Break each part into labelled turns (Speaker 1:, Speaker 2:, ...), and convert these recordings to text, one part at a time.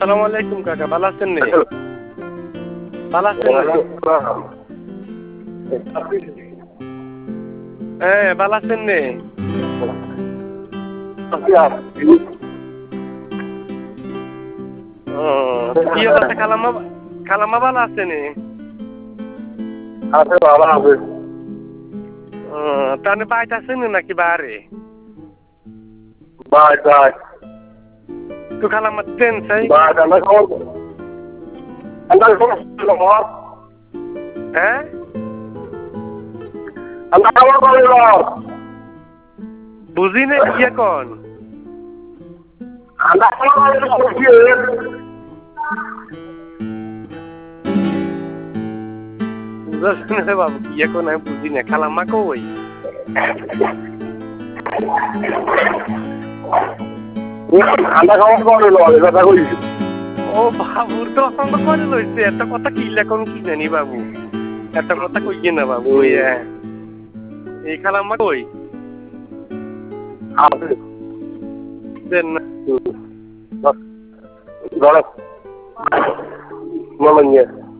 Speaker 1: আসসালামু আলাইকুম কাকা, ভালো আছেন নে? ভালো আছেন নে? হ্যাঁ, ভালো আছেন নে? কি অবস্থা খালাম্মা ভালো আছে নে?
Speaker 2: আছে ভালো আছে।
Speaker 1: তাহলে বাইট আছেন নাকি বাহারে?
Speaker 2: বাই বাই
Speaker 1: তো খালাম্মা ট্রেন চাই?
Speaker 2: বাই আমরা খবর
Speaker 1: হ্যাঁ?
Speaker 2: আমরা খবর করিল
Speaker 1: বুঝি না কি এখন?
Speaker 2: আমরা খবর করিল
Speaker 1: বুঝাচ্ছেন রে বাবু, কি এখন আমি বুঝি না। খালাম্মা কই?
Speaker 2: আমরা খবর করিল কথা কইছি।
Speaker 1: ও বাবুর তো অসম্ভ করে লইছে, এত কথা কি এখন কি জানি বাবু, এত কথা কইয়ে না বাবু। এই খালাম্মা কই?
Speaker 2: আছে
Speaker 1: দেন না।
Speaker 2: ধরো মনে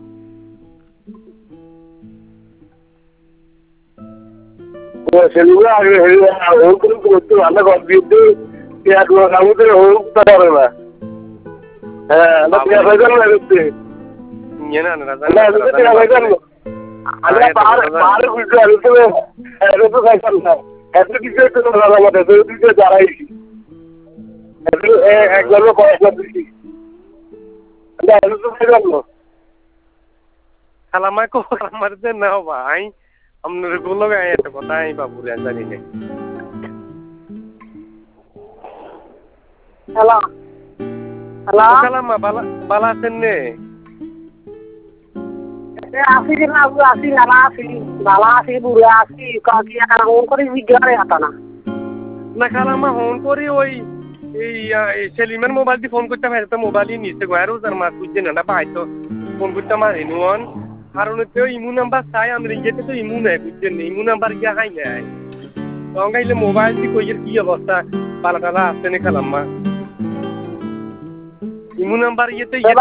Speaker 2: সেগুলো আগে করতে ভালো করতে আমাদের হোমটা করে না। হ্যাঁ পাহাড়ে বুঝতে এত কিছু আমাদের দাঁড়াইছি একবার পড়াশোনা দিচ্ছি
Speaker 1: খালাম্মা কো খালাম্মার দেন না ভাই, আপনার গুলো গায়ে এত কথা আমি বাবু জানি না।
Speaker 3: হ্যালো হ্যালো
Speaker 1: খালাম্মা বালা আছেন নে?
Speaker 3: আসি না আসি না আসি ভালো আসি বুড়ো আসি কাকি একা ফোন করে ভিডিও আতা না
Speaker 1: না খালাম্মা ফোন করি ওই এই সেলিমের মোবাইল দিয়ে ফোন করতে পারে তো মোবাইলই নিচে গয়া রোজার মাছ বুঝছে না ভাই, তো ফোন করতে পারি নুন কারণ তো ইমু নাম্বার চাই আমরা ইয়েতে তো ইমু নেই বুঝছেন, ইমু নাম্বার গিয়া হাই নাই তো গাইলে মোবাইল দিয়ে কইয়ের কি অবস্থা পালা টালা আসছে না খালাম্মা ইমু নাম্বার ইয়েতে